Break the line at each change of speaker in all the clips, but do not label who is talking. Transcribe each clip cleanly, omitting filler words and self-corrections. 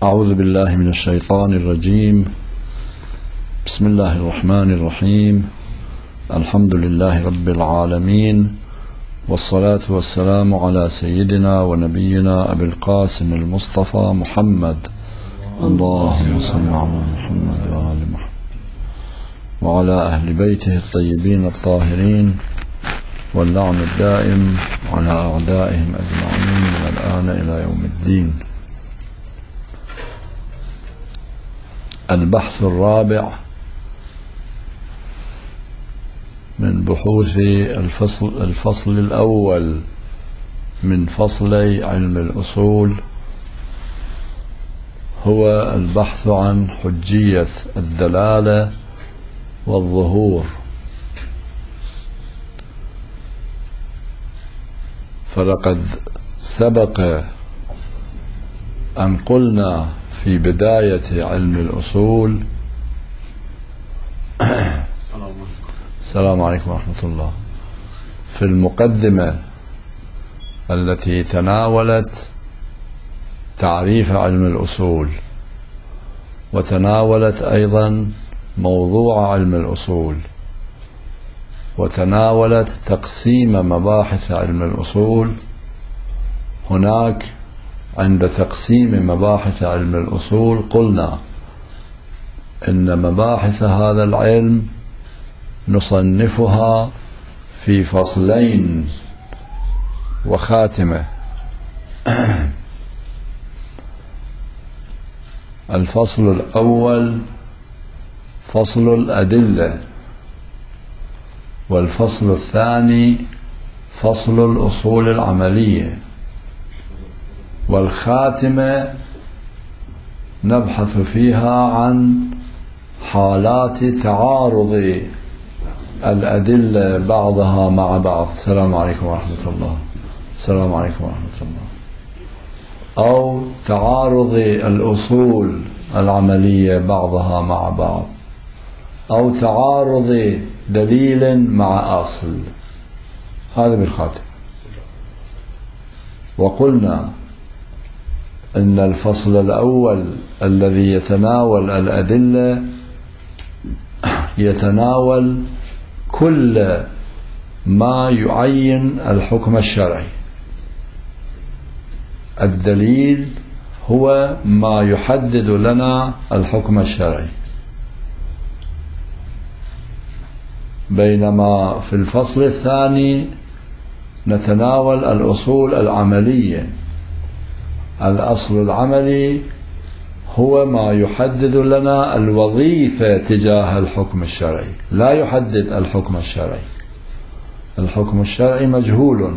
أعوذ بالله من الشيطان الرجيم. بسم الله الرحمن الرحيم. الحمد لله رب العالمين، والصلاة والسلام على سيدنا ونبينا أبي القاسم المصطفى محمد. اللهم صل على محمد وآل محمد وعلى أهل بيته الطيبين الطاهرين، واللعن الدائم على أعدائهم أجمعين من الآن إلى يوم الدين. البحث الرابع من بحوث الفصل الأول من فصلي علم الأصول هو البحث عن حجية الدلالة والظهور. فلقد سبق أن قلنا في بداية علم الأصول السلام عليكم ورحمة الله، في المقدمة التي تناولت تعريف علم الأصول، وتناولت أيضا موضوع علم الأصول، وتناولت تقسيم مباحث علم الأصول. هناك عند تقسيم مباحث علم الأصول قلنا إن مباحث هذا العلم نصنفها في فصلين وخاتمة. الفصل الأول فصل الأدلة، والفصل الثاني فصل الأصول العملية، والخاتمة نبحث فيها عن حالات تعارض الأدلة بعضها مع بعض. السلام عليكم ورحمة الله. السلام عليكم ورحمة الله. أو تعارض الأصول العملية بعضها مع بعض، أو تعارض دليل مع أصل. هذا بالخاتم. وقلنا إن الفصل الأول الذي يتناول الأدلة يتناول كل ما يعين الحكم الشرعي. الدليل هو ما يحدد لنا الحكم الشرعي، بينما في الفصل الثاني نتناول الأصول العملية. الأصل العملي هو ما يحدد لنا الوظيفة تجاه الحكم الشرعي، لا يحدد الحكم الشرعي. الحكم الشرعي مجهول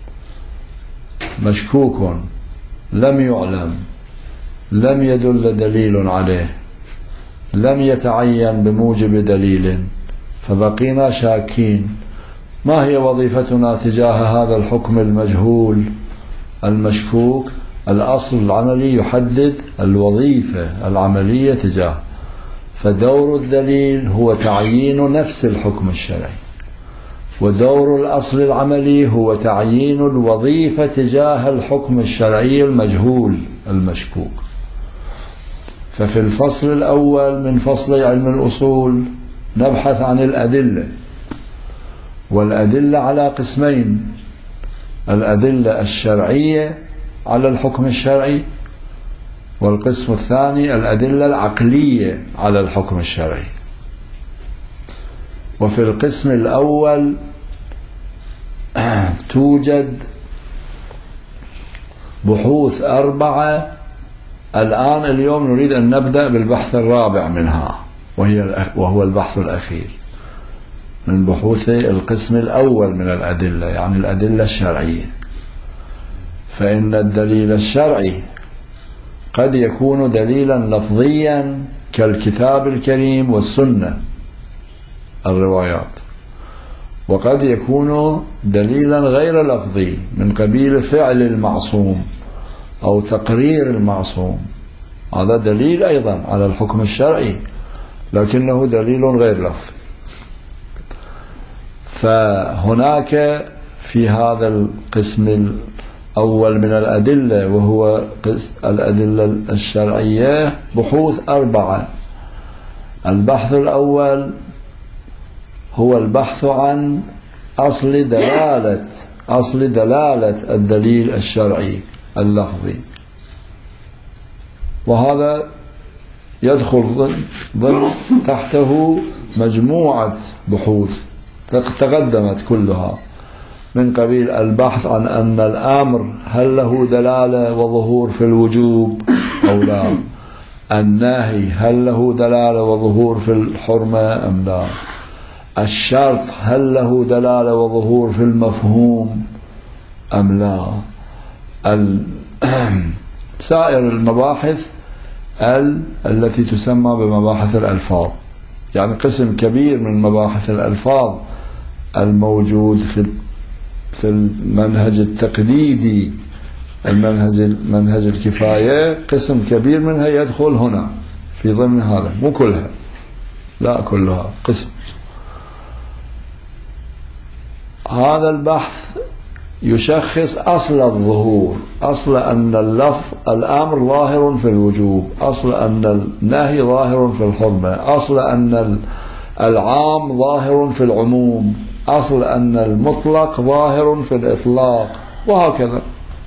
مشكوك، لم يعلم، لم يدل دليل عليه، لم يتعين بموجب دليل، فبقينا شاكين. ما هي وظيفتنا تجاه هذا الحكم المجهول المشكوك؟ الأصل العملي يحدد الوظيفة العملية تجاه، فدور الدليل هو تعيين نفس الحكم الشرعي، ودور الأصل العملي هو تعيين الوظيفة تجاه الحكم الشرعي المجهول المشكوك. ففي الفصل الأول من فصل علم الأصول نبحث عن الأدلة، والأدلة على قسمين: الأدلة الشرعية على الحكم الشرعي، والقسم الثاني الأدلة العقلية على الحكم الشرعي. وفي القسم الأول توجد بحوث 4. اليوم نريد أن نبدأ بالبحث الرابع منها، وهو البحث الأخير من بحوث القسم الأول من الأدلة، يعني الأدلة الشرعية. فإن الدليل الشرعي قد يكون دليلا لفظيا كالكتاب الكريم والسنة الروايات، وقد يكون دليلا غير لفظي من قبيل فعل المعصوم أو تقرير المعصوم. هذا دليل أيضا على الحكم الشرعي، لكنه دليل غير لفظي. فهناك في هذا القسم أول من الأدلة وهو الأدلة الشرعية بحوث 4. البحث الأول هو البحث عن أصل دلالة الدليل الشرعي اللفظي، وهذا يدخل ضمن تحته مجموعة بحوث تقدمت كلها من قبيل البحث عن أن الأمر هل له دلالة وظهور في الوجوب أو لا، النهي هل له دلالة وظهور في الحرمة أم لا، الشرط هل له دلالة وظهور في المفهوم أم لا، سائر المباحث التي تسمى بمباحث الألفاظ، يعني قسم كبير من مباحث الألفاظ الموجود في المنهج التقليدي، منهج الكفاية، قسم كبير منها يدخل هنا في ضمن هذا، مو كلها، لا كلها، قسم. هذا البحث يشخص أصل الظهور، أصل أن الأمر ظاهر في الوجوب، أصل أن النهي ظاهر في الحرمة، أصل أن العام ظاهر في العموم، أصل أن المطلق ظاهر في الإطلاق، وهكذا.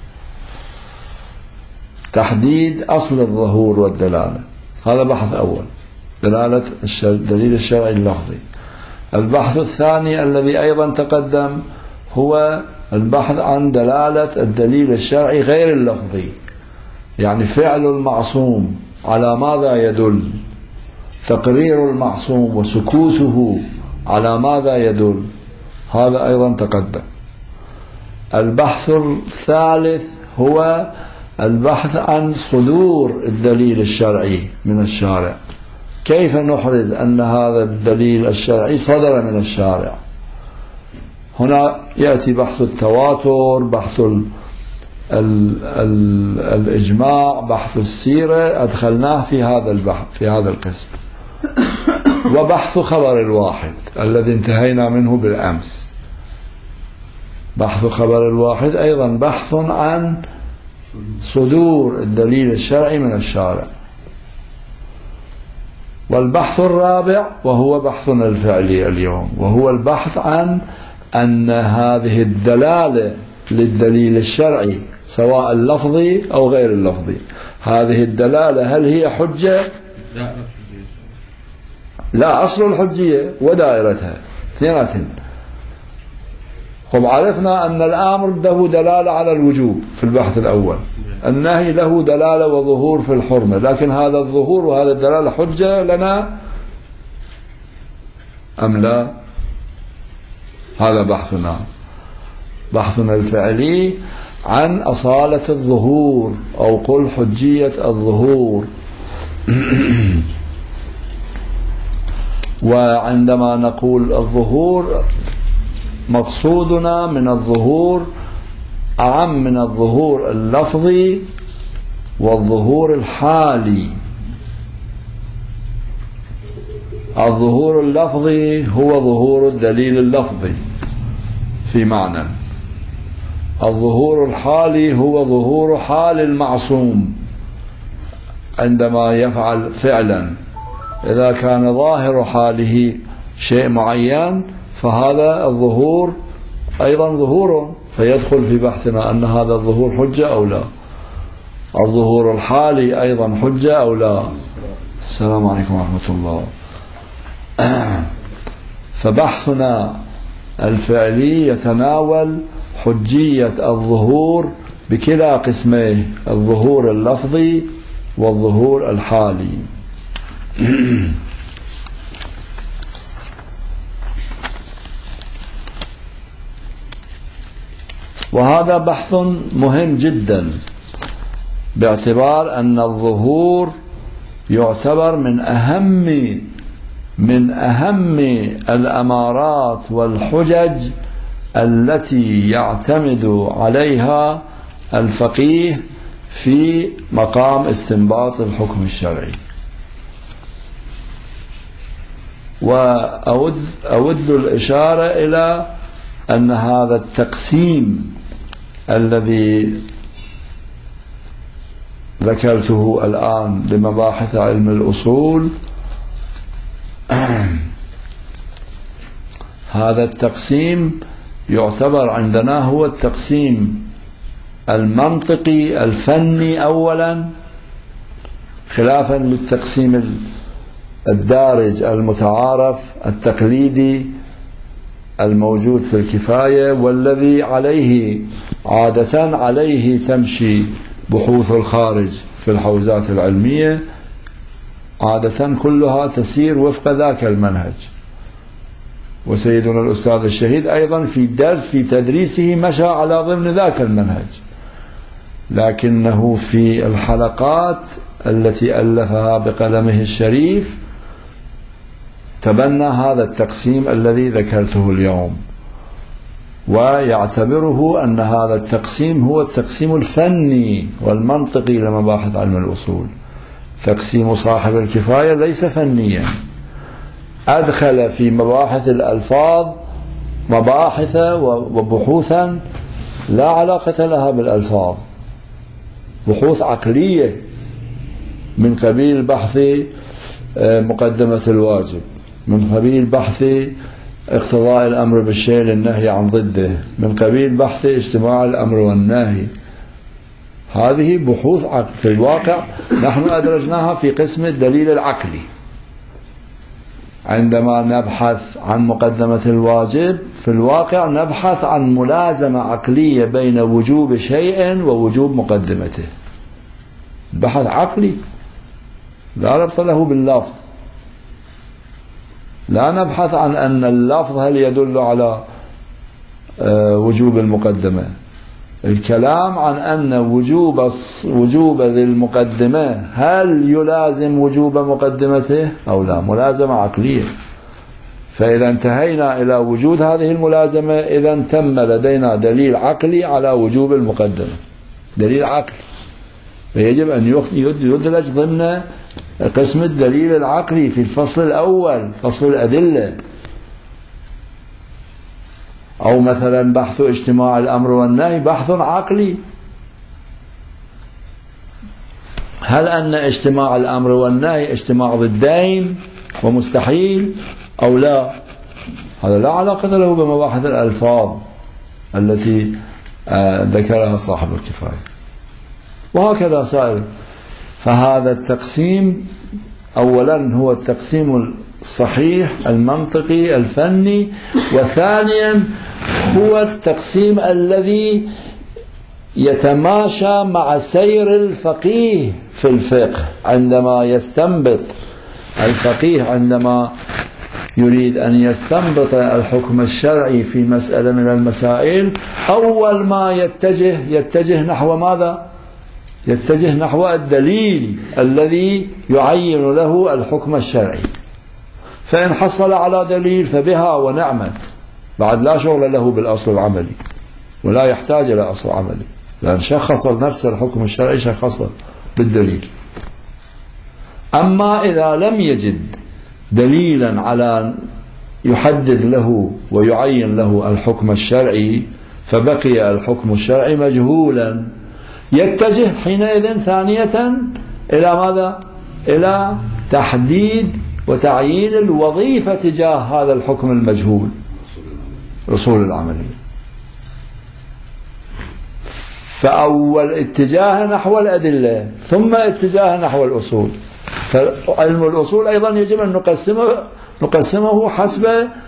تحديد أصل الظهور والدلالة، هذا بحث أول، دلالة الدليل الشرعي اللفظي. البحث الثاني الذي أيضا تقدم هو البحث عن دلالة الدليل الشرعي غير اللفظي، يعني فعل المعصوم على ماذا يدل، تقرير المعصوم وسكوته على ماذا يدل، هذا أيضا تقدم. البحث الثالث هو البحث عن صدور الدليل الشرعي من الشارع، كيف نحرز أن هذا الدليل الشرعي صدر من الشارع. هنا يأتي بحث التواتر، بحث الإجماع، بحث السيرة، أدخلناه في هذا البحث في هذا القسم. وبحث خبر الواحد الذي انتهينا منه بالأمس. بحث خبر الواحد أيضا بحث عن صدور الدليل الشرعي من الشارع. والبحث الرابع وهو بحثنا الفعلي اليوم، وهو البحث عن أن هذه الدلالة للدليل الشرعي سواء اللفظي أو غير اللفظي، هذه الدلالة هل هي حجة؟ لا، أصل الحجية ودائرتها اثنين. عرفنا أن الأمر له دلالة على الوجوب في البحث الأول، النهي له دلالة وظهور في الحرمة، لكن هذا الظهور وهذا الدلالة حجة لنا أم لا؟ هذا بحثنا الفعلي عن أصالة الظهور، أو قل حجية الظهور. وعندما نقول الظهور مقصودنا من الظهور أعم من الظهور اللفظي والظهور الحالي. الظهور اللفظي هو ظهور الدليل اللفظي في معنى، الظهور الحالي هو ظهور حال المعصوم عندما يفعل فعلا، إذا كان ظاهر حاله شيء معين فهذا الظهور أيضا ظهور، فيدخل في بحثنا أن هذا الظهور حجة أو لا. الظهور الحالي أيضا حجة أو لا. السلام عليكم ورحمة الله. فبحثنا الفعلي يتناول حجية الظهور بكلا قسميه، الظهور اللفظي والظهور الحالي. وهذا بحث مهم جدا، باعتبار أن الظهور يعتبر من أهم الأمارات والحجج التي يعتمد عليها الفقيه في مقام استنباط الحكم الشرعي. وأود الإشارة إلى أن هذا التقسيم الذي ذكرته الآن لمباحث علم الأصول هذا التقسيم يعتبر عندنا هو التقسيم المنطقي الفني أولا، خلافا للتقسيم الدارج المتعارف التقليدي الموجود في الكفاية، والذي عليه عادة عليه تمشي بحوث الخارج في الحوزات العلمية، عادة كلها تسير وفق ذاك المنهج. وسيدنا الأستاذ الشهيد أيضا في تدريسه مشى على ضمن ذاك المنهج، لكنه في الحلقات التي ألفها بقلمه الشريف تبنى هذا التقسيم الذي ذكرته اليوم، ويعتبره أن هذا التقسيم هو التقسيم الفني والمنطقي لمباحث علم الأصول. تقسيم صاحب الكفاية ليس فنيا، أدخل في مباحث الألفاظ مباحث وبحوثا لا علاقة لها بالألفاظ، بحوث عقلية من قبيل بحث مقدمة الواجب، من قبيل بحث اقتضاء الأمر بالشيء للنهي عن ضده، من قبيل بحث اجتماع الأمر والنهي. هذه بحوث في الواقع نحن أدرجناها في قسم الدليل العقلي. عندما نبحث عن مقدمة الواجب في الواقع نبحث عن ملازمة عقلية بين وجوب شيء ووجوب مقدمته، بحث عقلي لا ربط له باللفظ. لا نبحث عن أن اللفظ هل يدل على وجوب المقدمة، الكلام عن أن وجوب ذي المقدمة هل يلازم وجوب مقدمته أو لا، ملازمة عقلية. فإذا انتهينا إلى وجود هذه الملازمة إذا تم لدينا دليل عقلي على وجوب المقدمة، دليل عقلي، فيجب أن يدرج ضمن قسم الدليل العقلي في الفصل الأول، فصل الأدلة. أو مثلا بحث اجتماع الأمر والنهي بحث عقلي، هل أن اجتماع الأمر والنهي اجتماع ضدين ومستحيل أو لا؟ هذا لا علاقة له بمباحث الألفاظ التي ذكرها صاحب الكفاية، وهكذا سائر. فهذا التقسيم أولا هو التقسيم الصحيح المنطقي الفني، وثانيا هو التقسيم الذي يتماشى مع سير الفقيه في الفقه. عندما يستنبط الفقيه، عندما يريد أن يستنبط الحكم الشرعي في مسألة من المسائل، أول ما يتجه نحو ماذا؟ يتجه نحو الدليل الذي يعين له الحكم الشرعي. فإن حصل على دليل فبها ونعمت، بعد لا شغل له بالأصل العملي ولا يحتاج إلى أصل عملي، لأن شخص نفس الحكم الشرعي شخص بالدليل. أما إذا لم يجد دليلا على يحدد له ويعين له الحكم الشرعي فبقي الحكم الشرعي مجهولا، يتجه حينئذ ثانية إلى ماذا؟ إلى تحديد وتعيين الوظيفة تجاه هذا الحكم المجهول، أصول العملية. فأول اتجاه نحو الأدلة ثم اتجاه نحو الأصول. فعلم الأصول أيضا يجب أن نقسمه حسب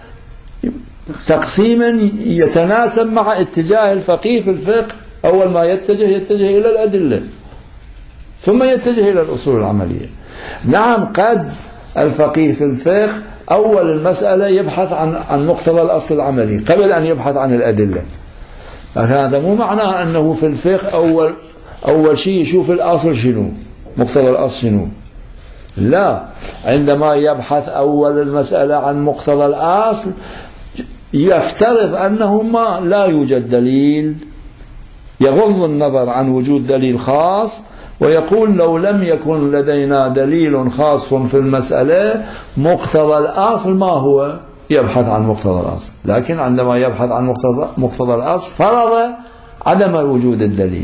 تقسيم يتناسب مع اتجاه الفقيه في الفقه. أول ما يتجه إلى الأدلة ثم يتجه إلى الأصول العملية. نعم، قد الفقيه في الفقه أول المسألة يبحث عن مقتضى الأصل العملي قبل أن يبحث عن الأدلة، لكن هذا مو معناه أنه في الفقه أول شيء يشوف الأصل شنو، مقتضى الأصل شنو. لا، عندما يبحث أول المسألة عن مقتضى الأصل يفترض أنه لا يوجد دليل، يغض النظر عن وجود دليل خاص، ويقول لو لم يكن لدينا دليل خاص في المسألة مقتضى الأصل ما هو؟ يبحث عن مقتضى الأصل. لكن عندما يبحث عن مقتضى الأصل فرض عدم وجود الدليل.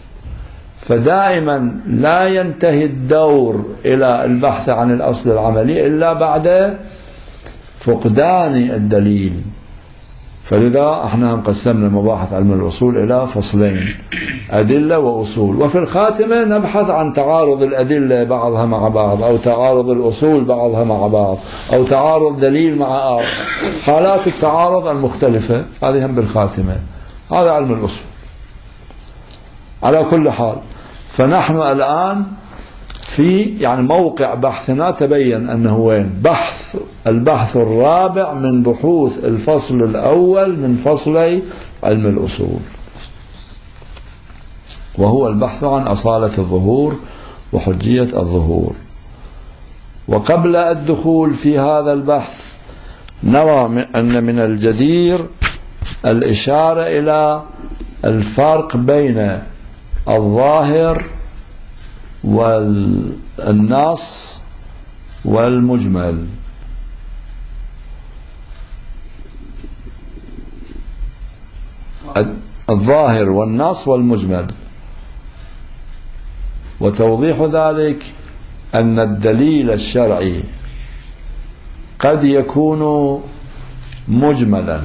فدائما لا ينتهي الدور إلى البحث عن الأصل العملي إلا بعد فقدان الدليل. فلذا احنا قسمنا مباحث علم الأصول إلى فصلين: أدلة وأصول. وفي الخاتمة نبحث عن تعارض الأدلة بعضها مع بعض، أو تعارض الأصول بعضها مع بعض، أو تعارض دليل مع حالات التعارض المختلفة، هذه هم بالخاتمة. هذا علم الأصول. على كل حال، فنحن الآن في يعني موقع بحثنا تبين أنه وين البحث الرابع من بحوث الفصل الأول من فصلي علم الأصول، وهو البحث عن أصالة الظهور وحجية الظهور. وقبل الدخول في هذا البحث نرى أن من الجدير الإشارة إلى الفرق بين الظاهر والنص والمجمل. الظاهر والنص والمجمل. وتوضيح ذلك أن الدليل الشرعي قد يكون مجملا،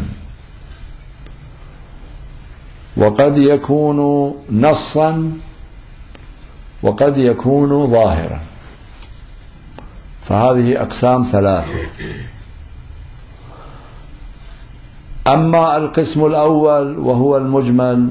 وقد يكون نصا، وقد يكون ظاهرا. فهذه أقسام ثلاثة. أما القسم الأول وهو المجمل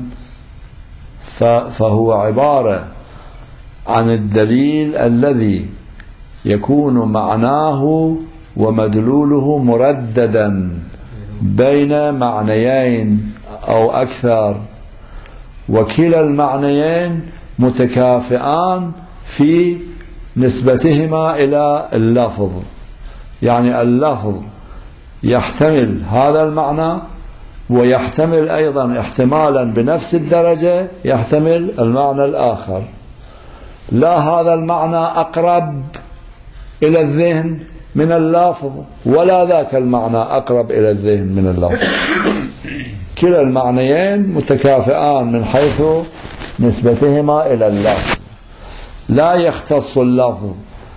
فهو عبارة عن الدليل الذي يكون معناه ومدلوله مرددا بين معنيين أو أكثر، وكلا المعنيين متكافئان في نسبتهما إلى اللفظ. يعني اللفظ يحتمل هذا المعنى، ويحتمل أيضا احتمالا بنفس الدرجة يحتمل المعنى الآخر. لا هذا المعنى أقرب إلى الذهن من اللفظ، ولا ذاك المعنى أقرب إلى الذهن من اللفظ. كلا المعنيين متكافئان من حيث نسبتهما إلى اللفظ. لا يختص اللفظ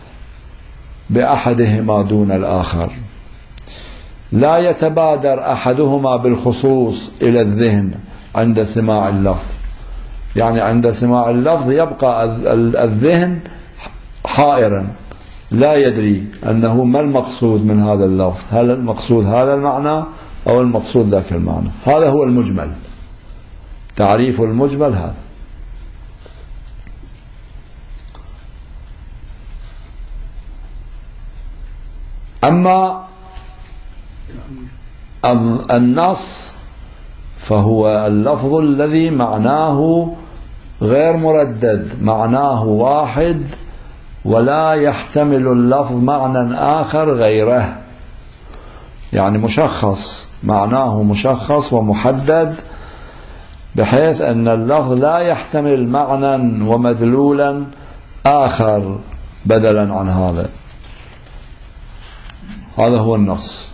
بأحدهما دون الآخر، لا يتبادر أحدهما بالخصوص إلى الذهن عند سماع اللفظ. يعني عند سماع اللفظ يبقى الذهن حائرا، لا يدري أنه ما المقصود من هذا اللفظ، هل المقصود هذا المعنى أو المقصود ذاك المعنى. هذا هو المجمل. تعريف المجمل هذا. أما النص فهو اللفظ الذي معناه غير مردد، معناه واحد ولا يحتمل اللفظ معنى آخر غيره. يعني مشخص، معناه مشخص ومحدد، بحيث أن اللفظ لا يحتمل معنى ومدلولا آخر بدلا عن هذا. هذا هو النص.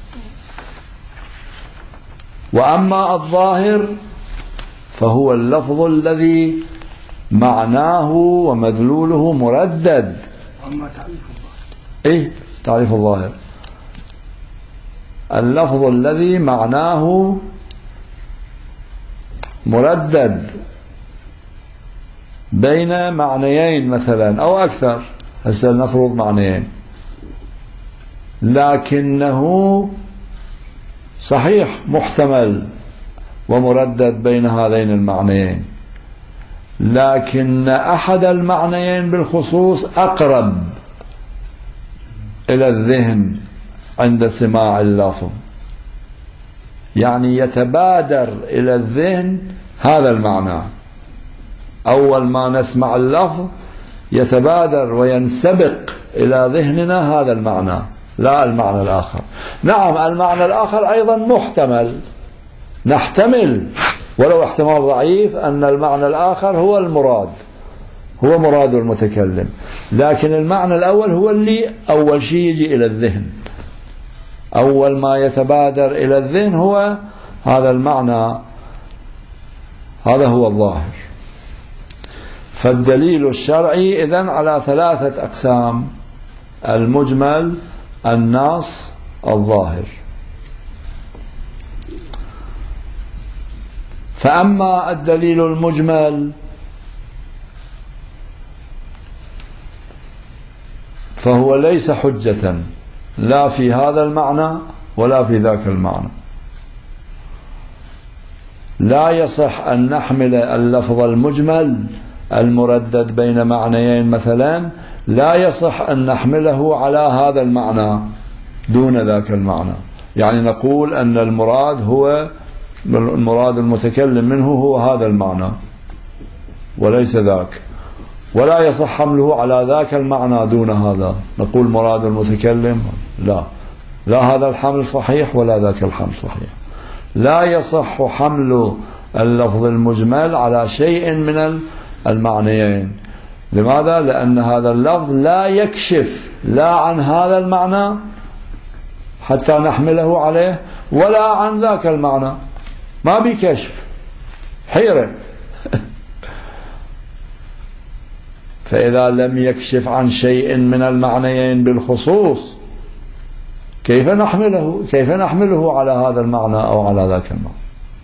وأما الظاهر فهو اللفظ الذي معناه ومدلوله مردد.
أما تعريف الظاهر
إيه تعريف الظاهر؟ اللفظ الذي معناه مردد بين معنيين مثلا أو أكثر. هسه نفرض معنيين، لكنه صحيح محتمل ومردد بين هذين المعنيين، لكن أحد المعنيين بالخصوص أقرب إلى الذهن عند سماع اللفظ. يعني يتبادر إلى الذهن هذا المعنى. أول ما نسمع اللفظ يتبادر وينسبق إلى ذهننا هذا المعنى، لا المعنى الآخر. نعم المعنى الآخر أيضا محتمل، نحتمل ولو احتمال ضعيف أن المعنى الآخر هو المراد، هو مراد المتكلم، لكن المعنى الأول هو اللي أول شيء يجي إلى الذهن. أول ما يتبادر إلى الذهن هو هذا المعنى هذا هو الظاهر. فالدليل الشرعي إذن على 3 أقسام: المجمل، النص، الظاهر. فأما الدليل المجمل فهو ليس حجة لا في هذا المعنى ولا في ذاك المعنى. لا يصح أن نحمل اللفظ المجمل المردد بين معنيين مثلا، لا يصح أن نحمله على هذا المعنى دون ذاك المعنى. يعني نقول أن المراد المتكلم منه هو هذا المعنى وليس ذاك، ولا يصح حمله على ذاك المعنى دون هذا. نقول مراد المتكلم، لا هذا الحمل صحيح ولا ذاك الحمل صحيح. لا يصح حمل اللفظ المجمل على شيء من المعنيين. لماذا؟ لأن هذا اللفظ لا يكشف لا عن هذا المعنى حتى نحمله عليه ولا عن ذاك المعنى، ما بكشف، حيرة. فإذا لم يكشف عن شيء من المعنيين بالخصوص كيف نحمله على هذا المعنى أو على ذاك المعنى؟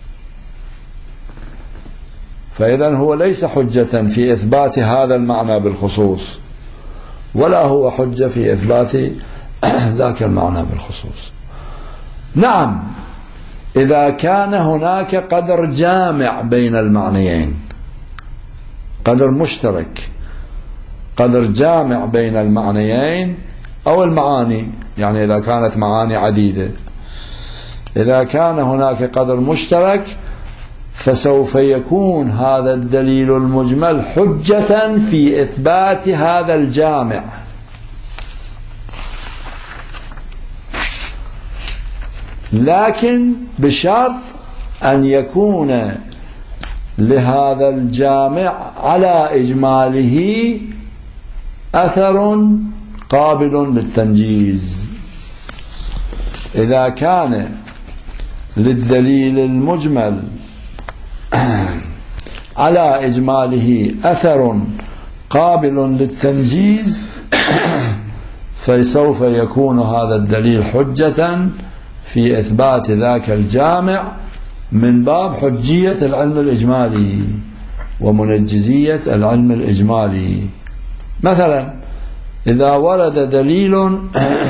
فإذا هو ليس حجة في إثبات هذا المعنى بالخصوص، ولا هو حجة في إثبات ذاك المعنى بالخصوص. نعم، إذا كان هناك قدر جامع بين المعنيين، قدر مشترك، قدر جامع بين المعنيين أو المعاني، يعني إذا كانت معاني عديدة، إذا كان هناك قدر مشترك فسوف يكون هذا الدليل المجمل حجة في إثبات هذا الجامع. لكن بشرط أن يكون لهذا الجامع على إجماله أثر قابل للتنجيز. إذا كان للدليل المجمل على إجماله أثر قابل للتنجيز فسوف يكون هذا الدليل حجة في إثبات ذاك الجامع من باب حجية العلم الإجمالي ومنجزية العلم الإجمالي. مثلا إذا ورد دليل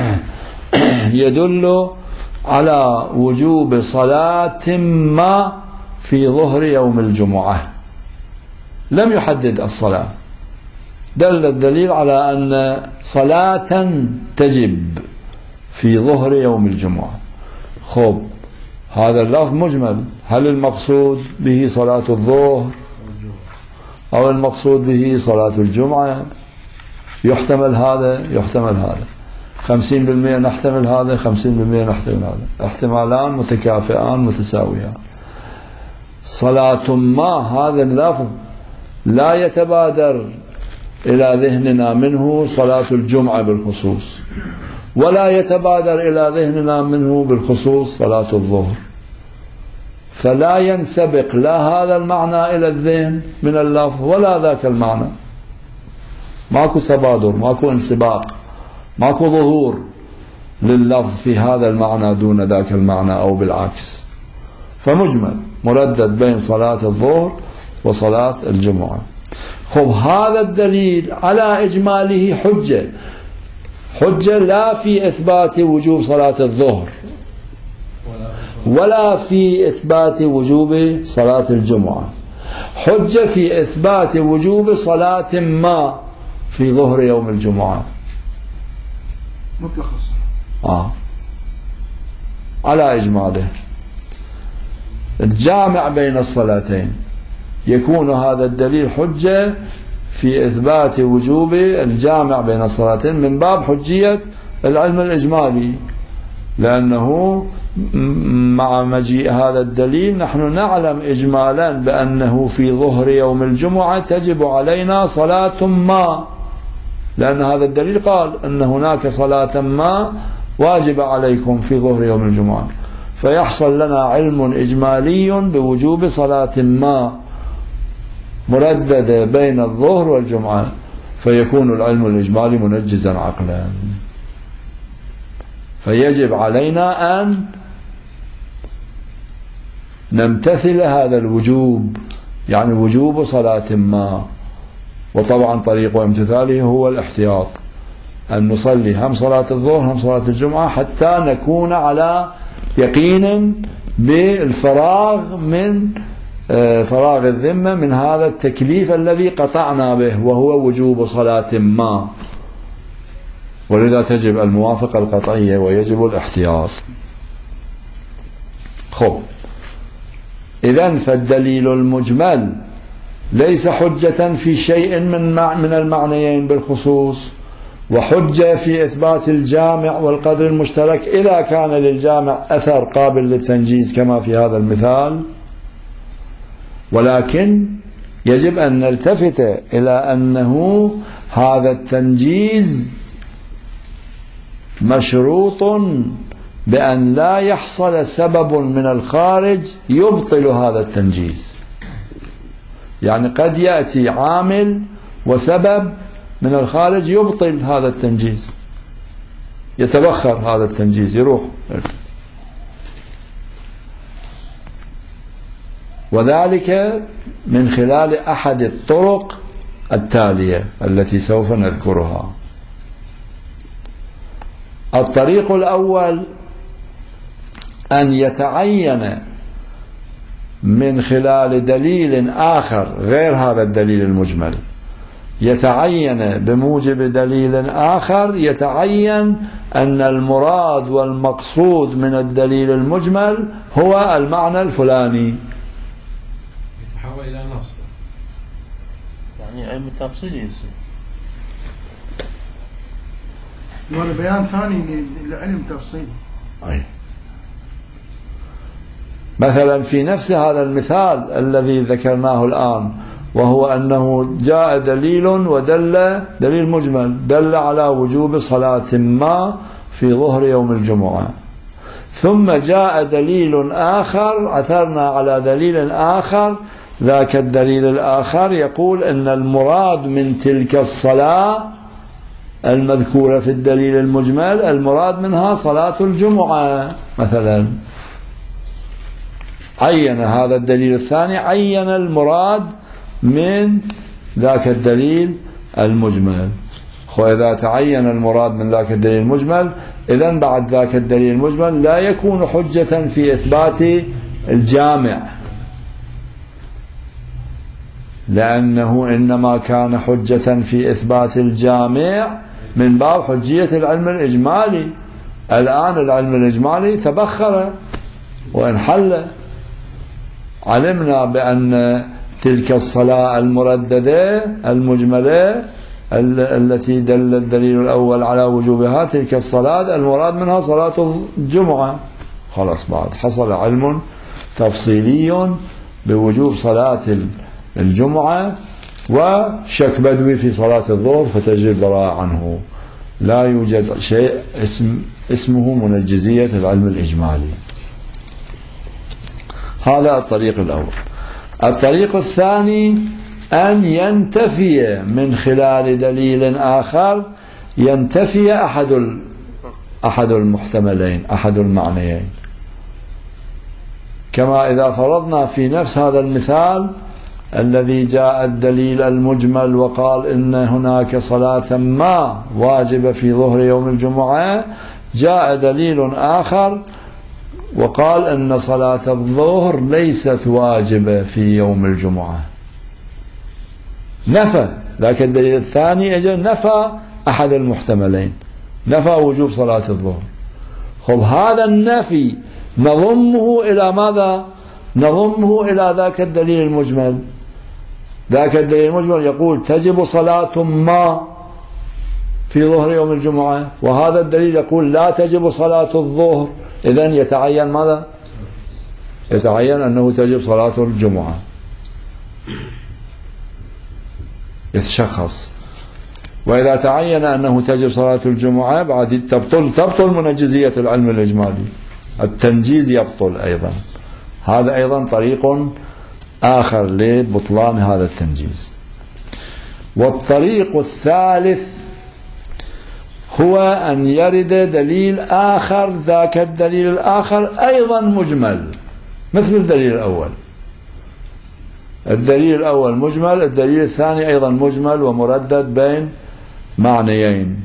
يدل على وجوب صلاة ما في ظهر يوم الجمعة، لم يحدد الصلاة، دل الدليل على أن صلاة تجب في ظهر يوم الجمعة. خب، هذا اللفظ مجمل، هل المقصود به صلاة الظهر أو المقصود به صلاة الجمعة؟ يحتمل هذا يحتمل هذا، 50% نحتمل هذا، 50% نحتمل هذا، احتمالان متكافئان متساويان. صلاة ما، هذا اللفظ لا يتبادر إلى ذهننا منه صلاة الجمعة بالخصوص، ولا يتبادر إلى ذهننا منه بالخصوص صلاة الظهر، فلا ينسبق لا هذا المعنى إلى الذهن من اللفظ ولا ذاك المعنى. ماكو تبادر، ماكو انسباق، ماكو ظهور لللفظ في هذا المعنى دون ذاك المعنى أو بالعكس، فمجمل مردد بين صلاة الظهر وصلاة الجمعة. خب، هذا الدليل على إجماله حجة لا في إثبات وجوب صلاة الظهر ولا في إثبات وجوب صلاة الجمعة، حجة في إثبات وجوب صلاة ما في ظهر يوم الجمعة
مطلق الصلاة
على إجماله الجامع بين الصلاتين. يكون هذا الدليل حجة في إثبات وجوب الجامع بين الصلاتين من باب حجية العلم الإجمالي، لأنه مع مجيء هذا الدليل نحن نعلم إجمالا بأنه في ظهر يوم الجمعة تجب علينا صلاة ما، لأن هذا الدليل قال أن هناك صلاة ما واجب عليكم في ظهر يوم الجمعة، فيحصل لنا علم إجمالي بوجوب صلاة ما، مرددة بين الظهر والجمعة، فيكون العلم الإجمالي منجزا عقلا. فيجب علينا أن نمتثل هذا الوجوب، يعني وجوب صلاة ما، وطبعا طريق امتثاله هو الاحتياط، أن نصلي هم صلاة الظهر هم صلاة الجمعة حتى نكون على يقين بالفراغ من فراغ الذمة من هذا التكليف الذي قطعنا به وهو وجوب صلاة ما، ولذا تجب الموافقة القطعية ويجب الاحتياط. خب، إذن فالدليل المجمل ليس حجة في شيء من المعنيين بالخصوص، وحجة في إثبات الجامع والقدر المشترك إذا كان للجامع أثر قابل للتنجيز كما في هذا المثال. ولكن يجب أن نلتفت إلى أنه هذا التنجيز مشروط بأن لا يحصل سبب من الخارج يبطل هذا التنجيز. يعني قد يأتي عامل وسبب من الخارج يبطل هذا التنجيز، يتبخر هذا التنجيز يروح، وذلك من خلال أحد الطرق التالية التي سوف نذكرها. الطريق الأول أن يتعين من خلال دليل آخر غير هذا الدليل المجمل، يتعين بموجب دليل آخر يتعين أن المراد والمقصود من الدليل المجمل هو المعنى الفلاني،
يتحول إلى نص،
يعني علم التفصيل يصير
ولا بيان ثاني لعلم تفصيل.
أي مثلا في نفس هذا المثال الذي ذكرناه الآن، وهو أنه جاء دليل ودل دليل مجمل دل على وجوب صلاة ما في ظهر يوم الجمعة، ثم جاء دليل آخر عثرنا على دليل آخر، ذاك الدليل الآخر يقول أن المراد من تلك الصلاة المذكورة في الدليل المجمل المراد منها صلاة الجمعة مثلا. عين هذا الدليل الثاني عين المراد من ذاك الدليل المجمل. وإذا تعين المراد من ذاك الدليل المجمل إذن بعد ذاك الدليل المجمل لا يكون حجة في إثبات الجامع، لأنه إنما كان حجة في إثبات الجامع من باب حجية العلم الإجمالي. الآن العلم الإجمالي تبخر وانحل، علمنا بأن تلك الصلاة المرددة المجملة التي دل الدليل الأول على وجوبها تلك الصلاة المراد منها صلاة الجمعة، خلاص بعد حصل علم تفصيلي بوجوب صلاة الجمعة، وشك بدوي في صلاة الظهر فتجري البراءة عنه. لا يوجد شيء اسمه منجزية العلم الإجمالي. هذا الطريق الأول. الطريق الثاني أن ينتفي من خلال دليل آخر ينتفي أحد المحتملين أحد المعنيين، كما إذا فرضنا في نفس هذا المثال الذي جاء الدليل المجمل وقال إن هناك صلاة ما واجبة في ظهر يوم الجمعة، جاء دليل آخر وقال إن صلاة الظهر ليست واجبة في يوم الجمعة، نفى ذاك الدليل الثاني أجل نفى أحد المحتملين، نفى وجوب صلاة الظهر. خب هذا النفي نضمه إلى ماذا؟ نضمه إلى ذاك الدليل المجمل. ذاك الدليل المجمل يقول تجب صلاة ما في ظهر يوم الجمعة، وهذا الدليل يقول لا تجب صلاة الظهر. إذن يتعين ماذا؟ يتعين أنه تجب صلاة الجمعة، يتشخص. وإذا تعين أنه تجب صلاة الجمعة بعد تبطل منجزية العلم الإجمالي، التنجيز يبطل أيضا. هذا أيضا طريق آخر لبطلان هذا التنجيز. والطريق الثالث هو أن يرد دليل آخر، ذاك الدليل الآخر أيضا مجمل مثل الدليل الأول. الدليل الأول مجمل، الدليل الثاني أيضا مجمل ومردد بين معنيين.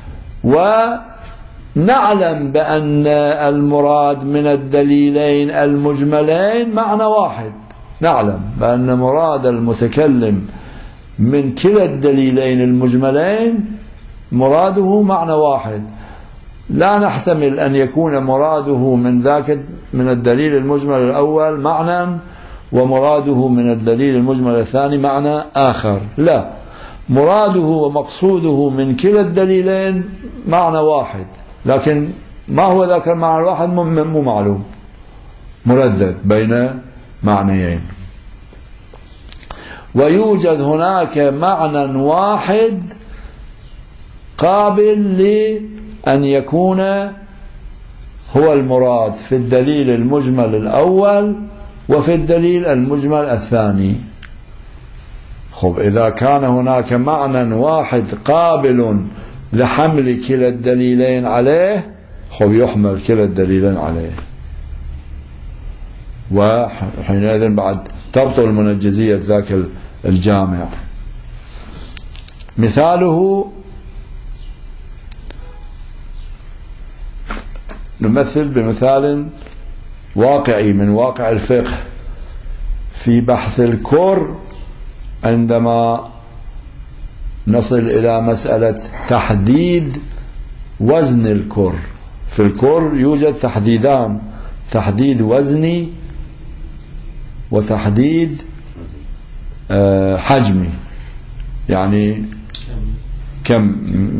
ونعلم بأن المراد من الدليلين المجملين معنى واحد، نعلم بأن مراد المتكلم من كلا الدليلين المجملين مراده معنى واحد، لا نحتمل أن يكون مراده من الدليل المجمل الأول معنى ومراده من الدليل المجمل الثاني معنى آخر، لا، مراده ومقصوده من كلا الدليلين معنى واحد، لكن ما هو ذاك المعنى الواحد مو معلوم، مردد بين معنيين. ويوجد هناك معنى واحد قابل لأن يكون هو المراد في الدليل المجمل الأول وفي الدليل المجمل الثاني. خب إذا كان هناك معنى واحد قابل لحمل كلا الدليلين عليه، خب يحمل كلا الدليلين عليه، وحينئذ بعد تبطل منجزية ذاك الجامع. مثاله نمثل بمثال واقعي من واقع الفقه في بحث الكر، عندما نصل إلى مسألة تحديد وزن الكر. في الكر يوجد تحديدان، تحديد وزني وتحديد حجمي، يعني كم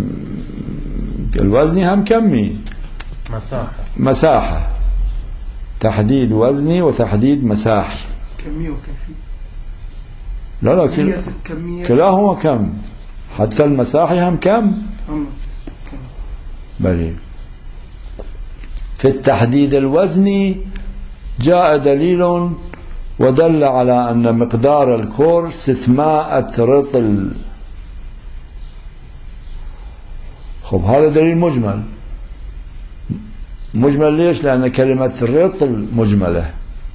الوزني هم كمي، مساحة، تحديد وزني وتحديد مساحي.
كمية وكيفية؟
لا كلاهما كم، حتى المساحي هم كم. بلي في التحديد الوزني جاء دليل ودل على أن مقدار الكور 600 رطل. خب هذا دليل مجمل. مجمل ليش؟ لأن كلمة الرطل مجملة،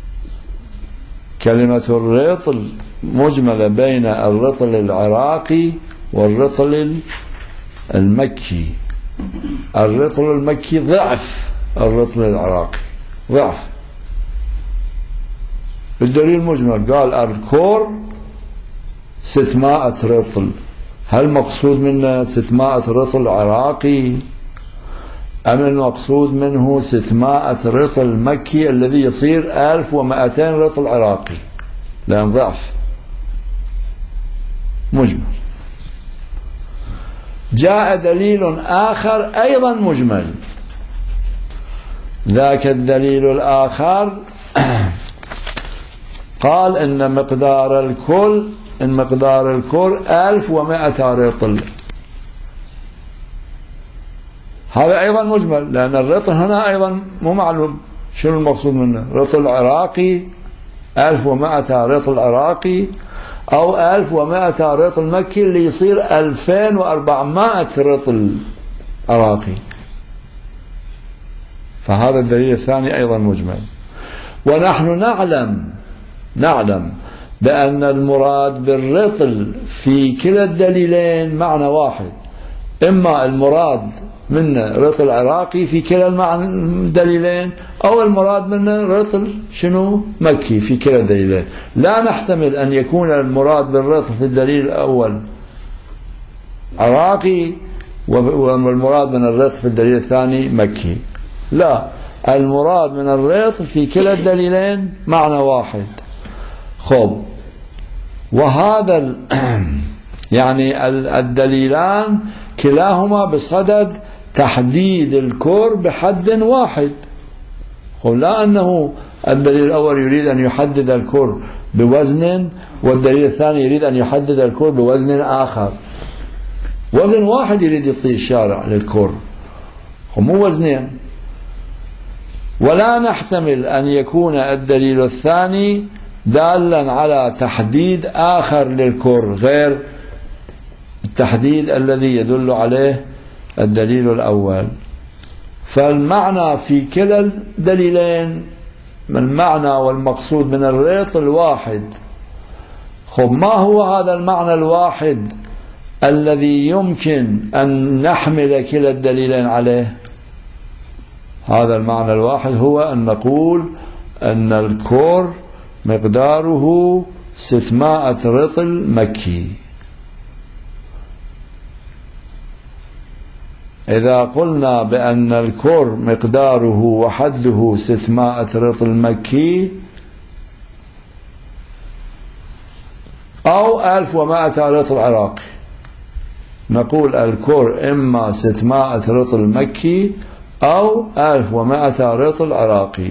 كلمة الرطل مجملة بين الرطل العراقي والرطل المكي. الرطل المكي ضعف الرطل العراقي، ضعف. الدليل مجمل، قال الكور 600 رطل. هل مقصود منه 600 رطل عراقي أم المقصود منه 600 رطل مكي الذي يصير 1200 رطل عراقي؟ لأن ضعف مجمل. جاء دليل آخر أيضا مجمل، ذاك الدليل الآخر قال إن مقدار الكل 1100 رطل. هذا أيضا مجمل، لأن الرطل هنا أيضا مو معلوم شنو المقصود منه، رطل عراقي 1100 رطل عراقي أو 1100 رطل مكي اللي يصير 2400 رطل عراقي. فهذا الدليل الثاني أيضا مجمل. ونحن نعلم بأن المراد بالرطل في كلا الدليلين معنى واحد، إما المراد من رطل عراقي في كلا الدليلين أو المراد من رطل شنو مكي في كلا الدليلين. لا نحتمل أن يكون المراد بالرطل في الدليل الأول عراقي والمراد من الرطل في الدليل الثاني مكي، لا، المراد من الرطل في كلا الدليلين معنى واحد. خب وهذا يعني الدليلان كلاهما بصدد تحديد الكور بحد واحد. خب لا أنه الدليل الأول يريد أن يحدد الكور بوزن والدليل الثاني يريد أن يحدد الكور بوزن آخر، وزن واحد يريد يعطيه الشارع للكور، خب مو وزنين. ولا نحتمل أن يكون الدليل الثاني دالا على تحديد آخر للكر غير التحديد الذي يدل عليه الدليل الأول. فالمعنى في كلا الدليلين المعنى والمقصود من الريط الواحد. خب ما هو هذا المعنى الواحد الذي يمكن أن نحمل كلا الدليلين عليه؟ هذا المعنى الواحد هو أن نقول أن الكور مقداره 600 رطل مكي. إذا قلنا بأن الكور مقداره وحده 600 رطل مكي أو 1100 رطل عراقي، نقول الكور إما 600 رطل مكي أو 1100 رطل عراقي.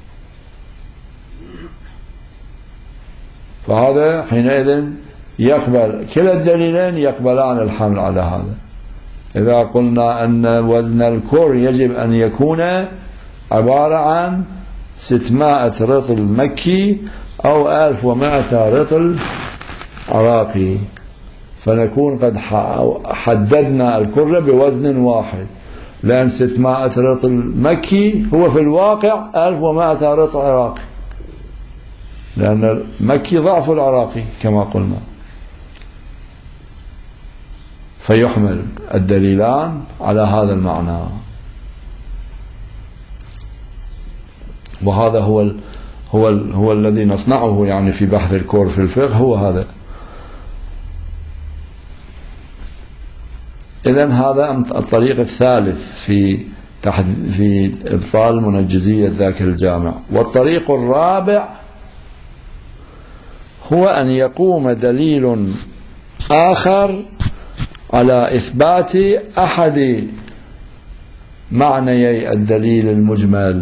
فهذا حينئذ يقبل كلا الدليلين يقبلان الحمل على هذا. إذا قلنا أن وزن الكور يجب أن يكون عبارة عن 600 رطل مكي أو 1100 رطل عراقي، فنكون قد حددنا الكر بوزن واحد، لأن 600 رطل مكي هو في الواقع 1100 رطل عراقي، لأن المكي ضعف العراقي كما قلنا. فيحمل الدليلان على هذا المعنى. وهذا هو الذي نصنعه يعني في بحث الكور في الفقه، هو هذا. إذن هذا الطريق الثالث في إبطال منجزية ذاك الجامع. والطريق الرابع هو أن يقوم دليل آخر على إثبات أحد معنيي الدليل المجمل.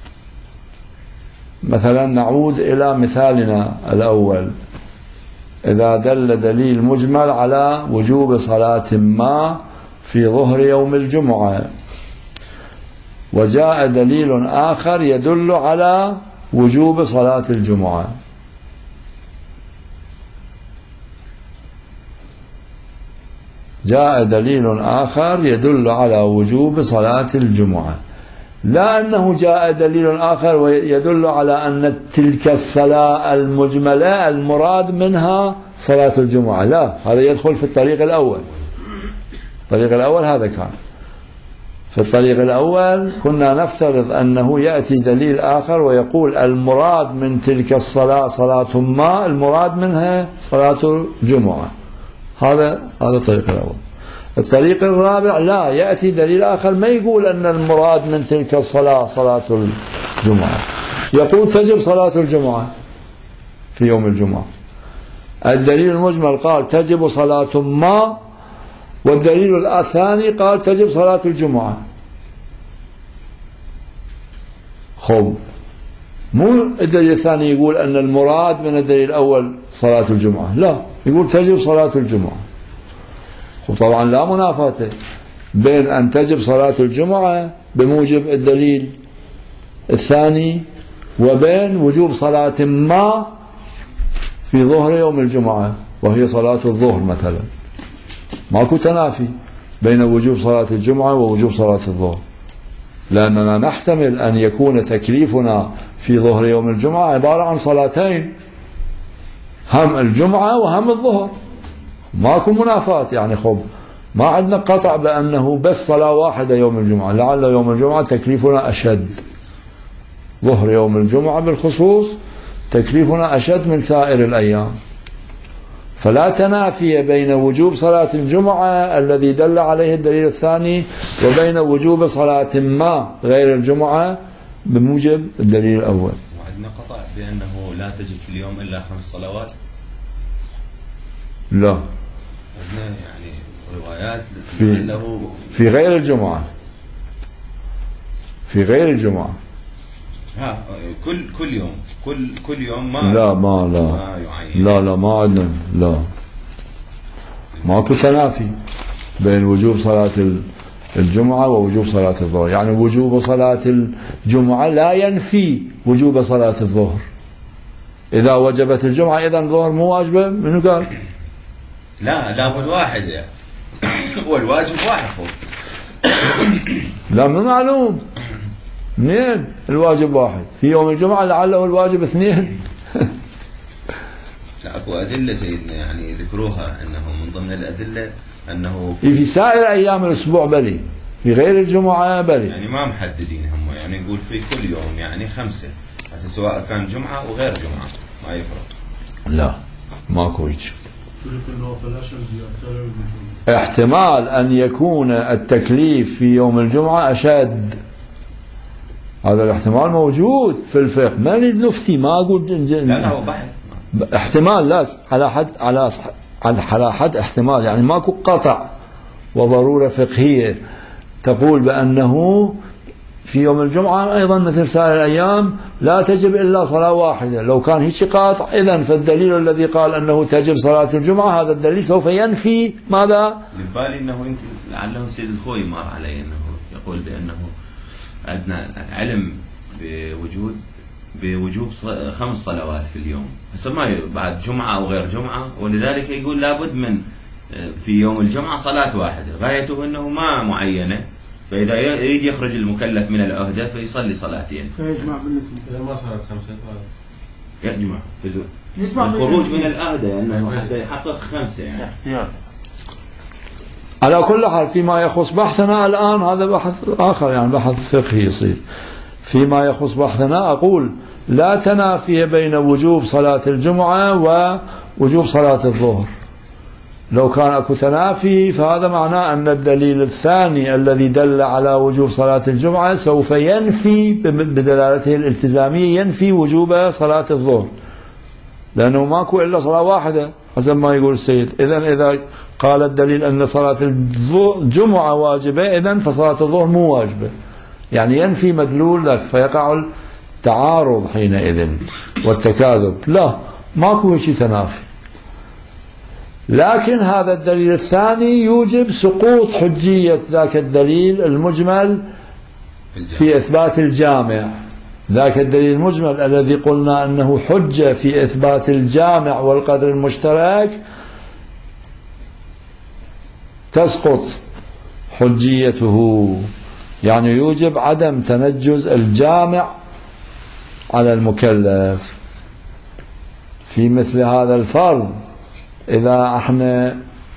مثلا نعود إلى مثالنا الأول، إذا دل دليل مجمل على وجوب صلاة ما في ظهر يوم الجمعة، وجاء دليل آخر يدل على وجوب صلاة الجمعة، جاء دليل آخر يدل على وجوب صلاة الجمعة، لا أنه جاء دليل آخر ويدل على أن تلك الصلاة المجملة المراد منها صلاة الجمعة، لا، هذا يدخل في الطريق الأول. الطريق الأول هذا كان في الطريق الأول كنا نفترض أنه يأتي دليل آخر ويقول المراد من تلك الصلاة صلاة ما، المراد منها صلاة الجمعة. هذا الطريق الأول. الطريق الرابع لا، يأتي دليل آخر ما يقول أن المراد من تلك الصلاة صلاة الجمعة، يقول تجب صلاة الجمعة في يوم الجمعة. الدليل المجمل قال تجب صلاة ما، والدليل الثاني قال تجب صلاة الجمعة. خب مو الدليل الثاني يقول أن المراد من الدليل الأول صلاة الجمعة، لا، يقول تجب صلاة الجمعة. وطبعا لا منافاة بين أن تجب صلاة الجمعة بموجب الدليل الثاني وبين وجوب صلاة ما في ظهر يوم الجمعة وهي صلاة الظهر مثلا. ماكو تنافي بين وجوب صلاة الجمعة ووجوب صلاة الظهر، لأننا نحتمل أن يكون تكليفنا في ظهر يوم الجمعة عبارة عن صلاتين، هم الجمعة وهم الظهر، ماكو منافاة يعني. خب ما عندنا قطع بأنه بس صلاة واحدة يوم الجمعة، لعل يوم الجمعة تكليفنا أشد، ظهر يوم الجمعة بالخصوص تكليفنا أشد من سائر الأيام. فلا تنافي بين وجوب صلاة الجمعة الذي دل عليه الدليل الثاني وبين وجوب صلاة ما غير الجمعة بموجب الدليل الأول.
وعندنا قطع بأنه لا تجب في اليوم إلا 5 صلوات؟
لا،
عندنا يعني روايات
في غير الجمعة، في غير الجمعة.
كل يوم كل يوم ما
لا ما عندنا، لا، ماكو تنافي بين وجوب صلاة الجمعة ووجوب صلاة الظهر. يعني وجوب صلاة الجمعة لا ينفي وجوب صلاة الظهر، إذا وجبت الجمعة إذا الظهر مو واجبة؟ منو قال؟
لا لابد واحد يعني. هو الواجب واحد هو.
لا مو معلوم منين الواجب واحد؟ في يوم الجمعة لعله الواجب اثنين.
لا اكو أدلة سيدنا يعني ذكروها انه من ضمن الأدلة انه
في سائر أيام الأسبوع بلي، في غير الجمعة بلي.
يعني ما محددين هم، يعني نقول في كل يوم يعني 5 هسه سواء كان جمعة أو غير جمعة ما يفرق.
لا ماكو هيك. احتمال أن يكون التكليف في يوم الجمعة أشد، هذا الاحتمال موجود في الفقه. ما نريد نفتي، ما أقول
لا هو بحث
احتمال، لا على حد احتمال، يعني ماكو قطع وضرورة فقهية تقول بأنه في يوم الجمعة أيضا مثل سائر الأيام لا تجب إلا صلاة واحدة. لو كان هيك قاطع إذن فالدليل الذي قال أنه تجب صلاة الجمعة هذا الدليل سوف ينفي ماذا؟
بالبالي أنه يمكن لعله سيد الخوي مر عليه أنه يقول بأنه عندنا علم بوجوب 5 صلوات في اليوم، هسه ما بعد جمعة أو غير جمعة، ولذلك يقول لابد من في يوم الجمعة صلاة واحدة، غايته أنه ما معينة، فإذا يريد يخرج المكلف من العهدة فيصلي صلاتين.
فيجمع بالنسبة
إذا ما صارت 5
يجمع
الخروج من العهدة يعني حتى يحقق 5 يعني.
على كل حال فيما يخص بحثنا الآن هذا بحث آخر، يعني بحث فقهي يصير. فيما يخص بحثنا أقول لا تنافي بين وجوب صلاة الجمعة ووجوب صلاة الظهر. لو كان أكو تنافي فهذا معناه أن الدليل الثاني الذي دل على وجوب صلاة الجمعة سوف ينفي بدلالته الالتزامية ينفي وجوب صلاة الظهر، لأنه ماكو إلا صلاة واحدة حسب ما يقول السيد. إذا قال الدليل أن صلاة الجمعة واجبة إذن فصلاة الظهر مو واجبة، يعني ينفي مدلول ذاك، فيقع التعارض حينئذ والتكاذب. لا ماكو هيك تنافي، لكن هذا الدليل الثاني يوجب سقوط حجية ذاك الدليل المجمل في إثبات الجامع. ذاك الدليل المجمل الذي قلنا أنه حجة في إثبات الجامع والقدر المشترك تسقط حجيته، يعني يوجب عدم تنجز الجامع على المكلف في مثل هذا الفرض. إذا احنا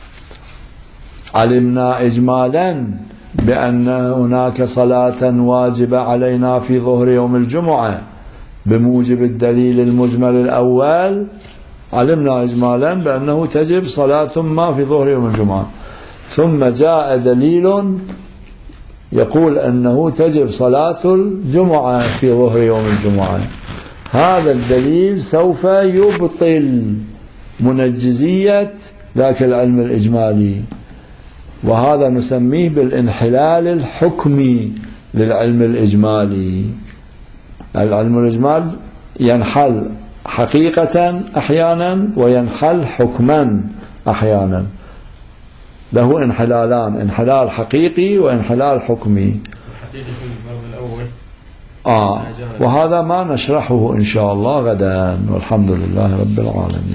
علمنا إجمالا بأن هناك صلاة واجبة علينا في ظهر يوم الجمعة بموجب الدليل المجمل الأول، علمنا إجمالا بأنه تجب صلاة ما في ظهر يوم الجمعة، ثم جاء دليل يقول أنه تجب صلاة الجمعة في ظهر يوم الجمعة، هذا الدليل سوف يبطل منجزية ذاك العلم الإجمالي، وهذا نسميه بالانحلال الحكمي للعلم الإجمالي. العلم الإجمالي ينحل حقيقة أحيانا وينحل حكما أحيانا، له انحلالان، انحلال حقيقي وانحلال حكمي. وهذا ما نشرحه إن شاء الله غدا، والحمد لله رب العالمين.